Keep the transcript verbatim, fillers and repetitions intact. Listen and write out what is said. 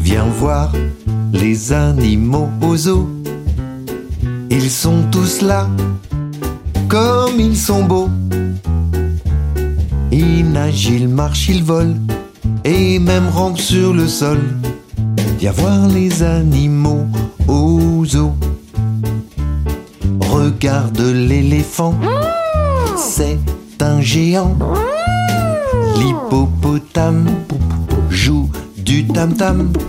Viens voir les animaux au zoo. Ils sont tous là, comme ils sont beaux. Ils nagent, ils marchent, ils volent, et même rampent sur le sol. Viens voir les animaux au zoo. Regarde l'éléphant, c'est un géant. L'hippopotame joue du tam-tam.